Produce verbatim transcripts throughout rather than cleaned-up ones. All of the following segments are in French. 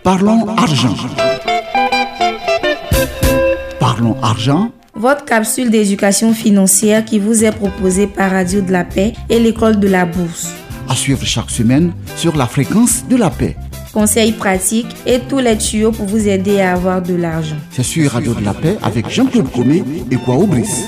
Parlons argent. Parlons argent. Votre capsule d'éducation financière qui vous est proposée par Radio de la Paix et l'École de la Bourse. À suivre chaque semaine sur la fréquence de la paix. Conseils pratiques et tous les tuyaux pour vous aider à avoir de l'argent. C'est sur Radio de la Paix avec Jean-Claude Comé et Kwao Brice.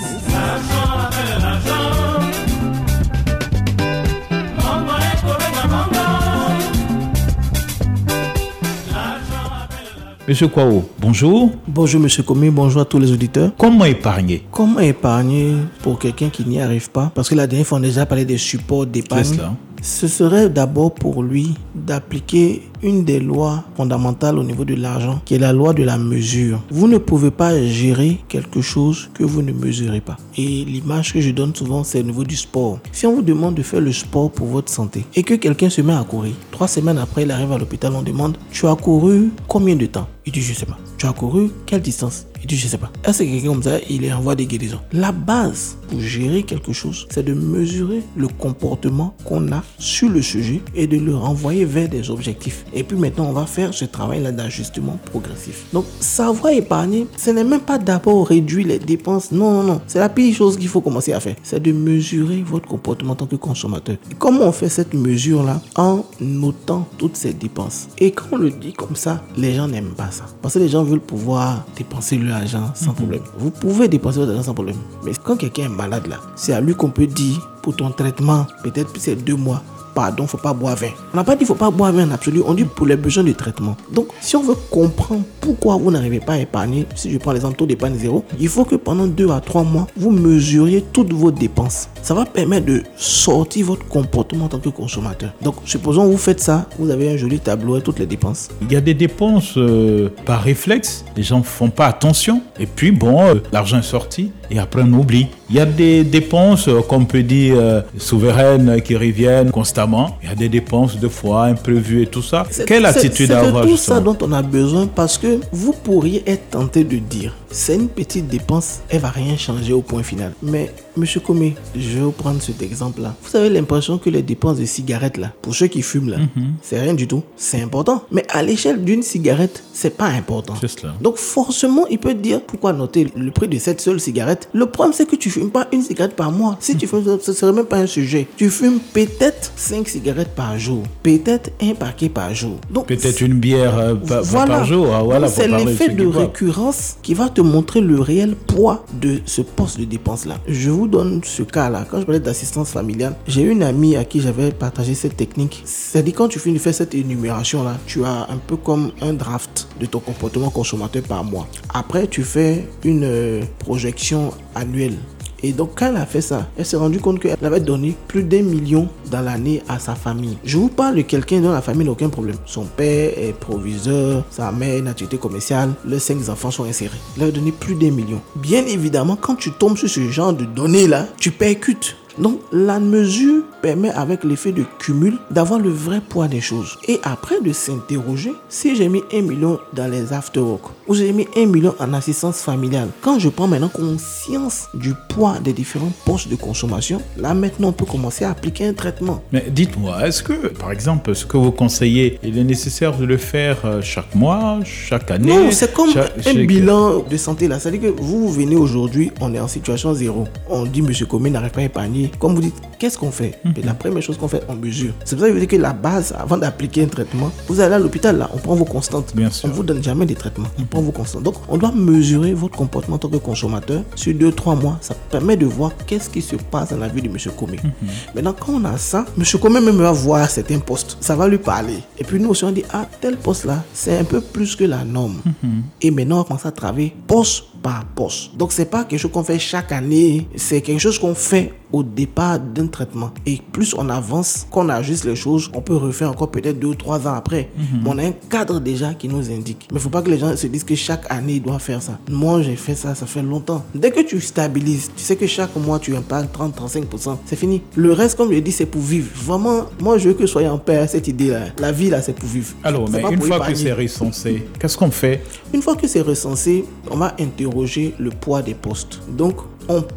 Monsieur Kwao, bonjour. Bonjour Monsieur Comé, bonjour à tous les auditeurs. Comment épargner? Comment épargner pour quelqu'un qui n'y arrive pas? Parce que la dernière fois on a déjà parlé des supports d'épargne. C'est cela. Ce serait d'abord pour lui d'appliquer une des lois fondamentales au niveau de l'argent, qui est la loi de la mesure. Vous ne pouvez pas gérer quelque chose que vous ne mesurez pas. Et l'image que je donne souvent, c'est au niveau du sport. Si on vous demande de faire le sport pour votre santé et que quelqu'un se met à courir, trois semaines après, il arrive à l'hôpital, on demande « Tu as couru combien de temps ?» Il dit « Je sais pas. » « Tu as couru quelle distance ?» Il dit « Je sais pas. » Est-ce que quelqu'un comme ça, il est en voie de guérison? La base pour gérer quelque chose, c'est de mesurer le comportement qu'on a sur le sujet et de le renvoyer vers des objectifs. Et puis maintenant, on va faire ce travail-là d'ajustement progressif. Donc, savoir épargner, ce n'est même pas d'abord réduire les dépenses. Non, non, non. C'est la pire chose qu'il faut commencer à faire. C'est de mesurer votre comportement en tant que consommateur. Et comment on fait cette mesure-là? En notant toutes ces dépenses. Et quand on le dit comme ça, les gens n'aiment pas ça. Parce que les gens veulent pouvoir dépenser leur argent sans mmh. problème. Vous pouvez dépenser votre argent sans problème. Mais quand quelqu'un est malade là, c'est à lui qu'on peut dire pour ton traitement, peut-être c'est deux mois. Pardon, faut pas boire vin. On n'a pas dit faut pas boire vin en absolu, on dit pour les besoins de traitement. Donc, si on veut comprendre pourquoi vous n'arrivez pas à épargner, si je prends l'exemple taux d'épargne zéro, il faut que pendant deux à trois mois, vous mesuriez toutes vos dépenses. Ça va permettre de sortir votre comportement en tant que consommateur. Donc, supposons vous faites ça, vous avez un joli tableau et toutes les dépenses. Il y a des dépenses euh, par réflexe, les gens ne font pas attention. Et puis, bon, euh, l'argent est sorti et après on oublie. Il y a des dépenses, euh, qu'on peut dire, euh, souveraines qui reviennent constamment. Il y a des dépenses de fois imprévues et tout ça. C'est, Quelle c'est, attitude c'est à avoir? C'est tout ça dont on a besoin parce que vous pourriez être tenté de dire c'est une petite dépense, elle va rien changer au point final. Mais Monsieur Comé, je vais vous prendre cet exemple-là. Vous avez l'impression que les dépenses de cigarettes là, pour ceux qui fument là, mm-hmm. c'est rien du tout. C'est important. Mais à l'échelle d'une cigarette, c'est pas important. C'est cela. Donc forcément, il peut dire pourquoi noter le prix de cette seule cigarette. Le problème, c'est que tu fumes pas une cigarette par mois. Si mm-hmm. tu fumes, ce serait même pas un sujet. Tu fumes peut-être cinq cigarettes par jour, peut-être un paquet par jour. Donc peut-être une bière euh, par, voilà. par jour. Ah, voilà, c'est l'effet de récurrence qui va te montrer le réel poids de ce poste de dépense là. Je vous donne ce cas là. Quand je parlais d'assistance familiale, j'ai une amie à qui j'avais partagé cette technique. C'est-à-dire quand tu finis de faire cette énumération là, tu as un peu comme un draft de ton comportement consommateur par mois. Après, tu fais une euh, projection annuelle. Et donc, quand elle a fait ça, elle s'est rendue compte qu'elle avait donné plus d'un million dans l'année à sa famille. Je vous parle de quelqu'un dont la famille n'a aucun problème. Son père est proviseur, sa mère est une activité commerciale, leurs cinq enfants sont insérés. Elle a donné plus d'un million. Bien évidemment, quand tu tombes sur ce genre de données-là, tu percutes. Donc, la mesure permet, avec l'effet de cumul, d'avoir le vrai poids des choses. Et après, de s'interroger, si j'ai mis un million dans les after-work, ou j'ai mis un million en assistance familiale, quand je prends maintenant conscience du poids des différents postes de consommation, là, maintenant, on peut commencer à appliquer un traitement. Mais dites-moi, est-ce que, par exemple, ce que vous conseillez, il est nécessaire de le faire chaque mois, chaque année? Non, c'est comme chaque, un chaque... bilan de santé, là. C'est-à-dire que vous, vous venez aujourd'hui, on est en situation zéro. On dit, monsieur Comé n'arrive pas à épargner. Comme vous dites, qu'est-ce qu'on fait? Mm-hmm. La première chose qu'on fait, on mesure. C'est pour ça que je veux dire que la base, avant d'appliquer un traitement, vous allez à l'hôpital, là, on prend vos constantes. Bien sûr. On ne vous donne jamais des traitements. Mm-hmm. On prend vos constantes. Donc, on doit mesurer votre comportement en tant que consommateur sur deux, trois mois. Ça permet de voir qu'est-ce qui se passe dans la vie de monsieur Comé. Mm-hmm. Maintenant, quand on a ça, monsieur Comé même va voir certains postes. Ça va lui parler. Et puis nous aussi, on dit, ah, tel poste-là, c'est un peu plus que la norme. Mm-hmm. Et maintenant, on va commencer à travailler poste par poste. Donc, c'est pas quelque chose qu'on fait chaque année. C'est quelque chose qu'on fait au départ d'un traitement. Et plus on avance, qu'on ajuste les choses, on peut refaire encore peut-être deux ou trois ans après. Mm-hmm. Mais on a un cadre déjà qui nous indique. Mais il ne faut pas que les gens se disent que chaque année, ils doivent faire ça. Moi, j'ai fait ça, ça fait longtemps. Dès que tu stabilises, tu sais que chaque mois, tu épargnes trente à trente-cinq pour cent. C'est fini. Le reste, comme je l'ai dit, c'est pour vivre. Vraiment, moi, je veux que soyez en paix à cette idée-là. La vie, là, c'est pour vivre. Alors, mais une fois épargner. que c'est recensé, qu'est-ce qu'on fait? Une fois que c'est recensé, on va interroger le poids des postes. Donc, on peut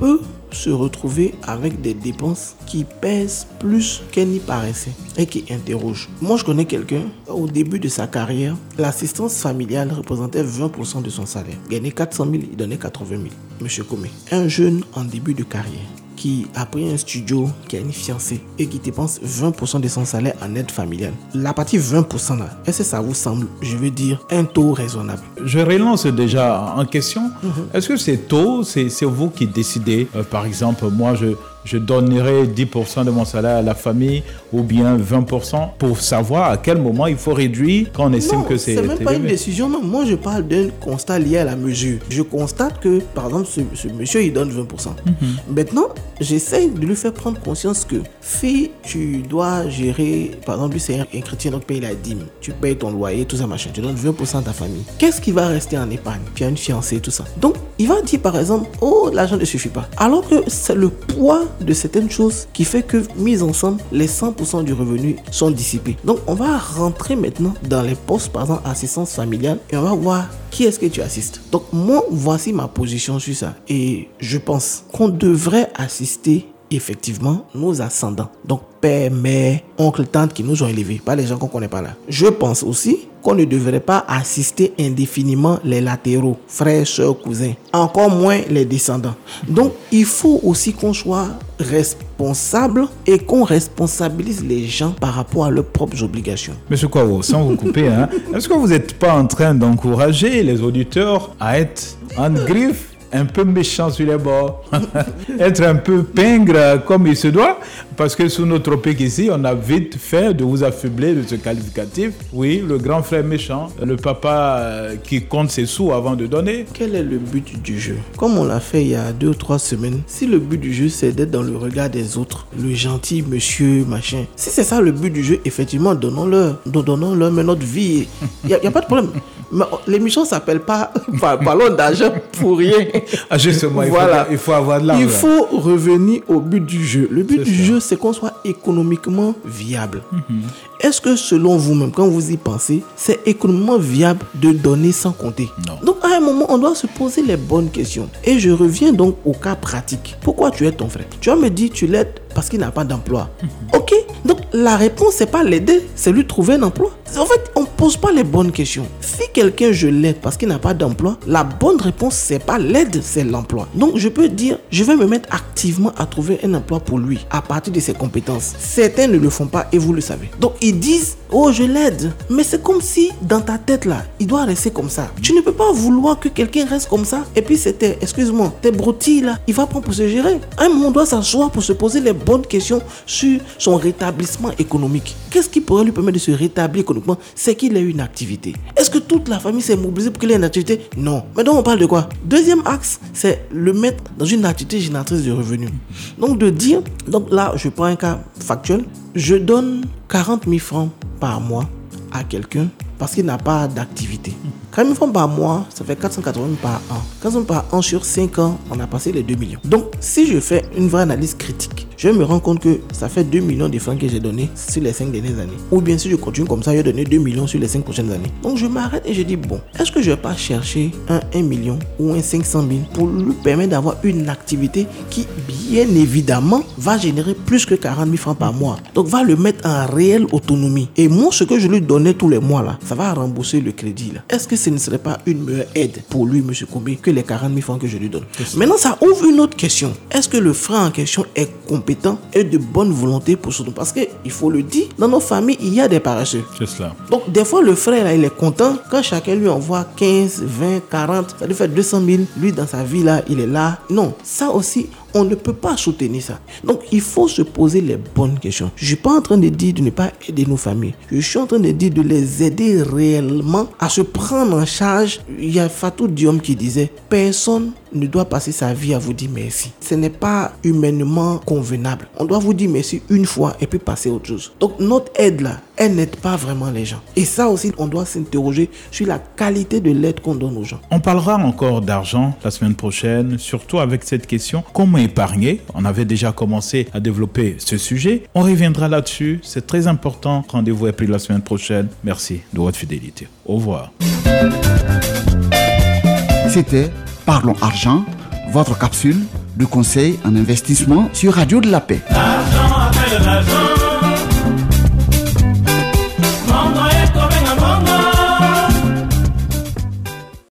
se retrouver avec des dépenses qui pèsent plus qu'elle n'y paraissait et qui interrogent. Moi, je connais quelqu'un, au début de sa carrière, l'assistance familiale représentait vingt pour cent de son salaire. Il gagnait quatre cent mille, il donnait quatre-vingt mille. Monsieur Comé, un jeune en début de carrière qui a pris un studio, qui a une fiancée et qui dépense vingt pour cent de son salaire en aide familiale. La partie vingt pour cent là, est-ce que ça vous semble, je veux dire, un taux raisonnable? Je relance déjà en question. Mm-hmm. Est-ce que ces taux, c'est, c'est vous qui décidez? euh, Par exemple, moi, je... je donnerai dix pour cent de mon salaire à la famille ou bien vingt pour cent pour savoir à quel moment il faut réduire quand on estime non, que c'est... c'est même pas une décision. Non. Moi, je parle d'un constat lié à la mesure. Je constate que, par exemple, ce, ce monsieur, il donne vingt pour cent. Mm-hmm. Maintenant, j'essaie de lui faire prendre conscience que, fille, tu dois gérer, par exemple, lui, c'est un, un chrétien, donc paye la dîme. Tu payes ton loyer, tout ça, machin. Tu donnes vingt pour cent à ta famille. Qu'est-ce qui va rester en épargne? Tu as une fiancée, tout ça. Donc, il va dire, par exemple, oh, l'argent ne suffit pas. Alors que c'est le poids de certaines choses qui fait que, mis ensemble, les cent pour cent du revenu sont dissipés. Donc, on va rentrer maintenant dans les postes, par exemple, assistance familiale, et on va voir qui est-ce que tu assistes. Donc, moi, voici ma position sur ça. Et je pense qu'on devrait assister effectivement nos ascendants. Donc, père, mère, oncle, tante qui nous ont élevés, pas les gens qu'on ne connaît pas là. Je pense aussi qu'on ne devrait pas assister indéfiniment les latéraux, frères, soeurs, cousins, encore moins les descendants. Donc, il faut aussi qu'on soit responsable et qu'on responsabilise les gens par rapport à leurs propres obligations. Monsieur Kouao, sans vous couper, hein, est-ce que vous n'êtes pas en train d'encourager les auditeurs à être en griffe, un peu méchant sur les bords, être un peu pingre comme il se doit, parce que sous notre tropique ici, on a vite fait de vous affaiblir de ce qualificatif. Oui, le grand frère méchant, le papa qui compte ses sous avant de donner. Quel est le but du jeu? Comme on l'a fait il y a deux ou trois semaines, si le but du jeu c'est d'être dans le regard des autres, le gentil monsieur, machin, si c'est ça le but du jeu, effectivement, donnons-leur, donnons-leur mais notre vie, il n'y a, a pas de problème. Mais l'émission ne s'appelle pas Parlons d'argent pour rien. Ah, justement, il, voilà. faut, il faut avoir de l'argent. Il faut revenir au but du jeu. Le but c'est du ça. jeu, c'est qu'on soit économiquement viable. Mm-hmm. Est-ce que selon vous-même, quand vous y pensez, c'est économiquement viable de donner sans compter? Non. Donc, à un moment, on doit se poser les bonnes questions. Et je reviens donc au cas pratique. Pourquoi tu aides ton frère? Tu vas me dire, tu l'aides parce qu'il n'a pas d'emploi. Mm-hmm. Ok. Donc, la réponse, c'est pas l'aider, c'est lui trouver un emploi. En fait, on ne pose pas les bonnes questions. Si quelqu'un, je l'aide parce qu'il n'a pas d'emploi, la bonne réponse, c'est pas l'aide, c'est l'emploi. Donc, je peux dire, je vais me mettre activement à trouver un emploi pour lui à partir de ses compétences. Certains ne le font pas et vous le savez. Donc, ils disent, oh, je l'aide. Mais c'est comme si, dans ta tête, là, il doit rester comme ça. Tu ne peux pas vouloir que quelqu'un reste comme ça. Et puis, c'était, excuse-moi, tes broutilles, là, il va prendre pour se gérer. À un moment, on doit s'asseoir pour se poser les bonnes questions sur son rétablissement économique. Qu'est-ce qui pourrait lui permettre de se rétablir économiquement? C'est qu'il ait une activité. Est-ce que toute la famille s'est mobilisée pour qu'il ait une activité? Non. Mais donc, on parle de quoi? Deuxième axe, c'est le mettre dans une activité génératrice de revenus. Donc, de dire, donc là, je prends un cas factuel, je donne quarante mille francs par mois à quelqu'un parce qu'il n'a pas d'activité. quarante mille francs par mois, ça fait quatre cent quatre-vingts mille par an. quatre cents par an sur cinq ans, on a passé les deux millions. Donc, si je fais une vraie analyse critique, je me rends compte que ça fait deux millions de francs que j'ai donnés sur les cinq dernières années. Ou bien si je continue comme ça, je vais donner deux millions sur les cinq prochaines années. Donc, je m'arrête et je dis, bon, est-ce que je ne vais pas chercher un un million ou un cinq cent mille pour lui permettre d'avoir une activité qui, bien évidemment, va générer plus que quarante mille francs par mois. Donc, va le mettre en réelle autonomie. Et moi, ce que je lui donnais tous les mois, là, ça va rembourser le crédit, là. Est-ce que ce ne serait pas une meilleure aide pour lui, M. Kombé, que les quarante mille francs que je lui donne? Maintenant, ça ouvre une autre question. Est-ce que le frère en question est compétent et de bonne volonté pour ce don? Parce qu'il faut le dire, dans nos familles, il y a des paresseux. C'est cela. Donc, des fois, le frère, là, il est content quand chacun lui envoie quinze, vingt, quarante, ça lui fait deux cent mille. Lui, dans sa vie, là, il est là. Non, ça aussi, on ne peut pas soutenir ça. Donc, il faut se poser les bonnes questions. Je ne suis pas en train de dire de ne pas aider nos familles. Je suis en train de dire de les aider réellement à se prendre en charge. Il y a Fatou Diom qui disait, personne ne doit passer sa vie à vous dire merci. Ce n'est pas humainement convenable. On doit vous dire merci une fois et puis passer à autre chose. Donc, notre aide là, elle n'aide pas vraiment les gens. Et ça aussi, on doit s'interroger sur la qualité de l'aide qu'on donne aux gens. On parlera encore d'argent la semaine prochaine, surtout avec cette question, comment épargner? On avait déjà commencé à développer ce sujet. On reviendra là-dessus. C'est très important. Rendez-vous est pris la semaine prochaine. Merci de votre fidélité. Au revoir. C'était Parlons Argent, votre capsule de conseils en investissement sur Radio de la Paix.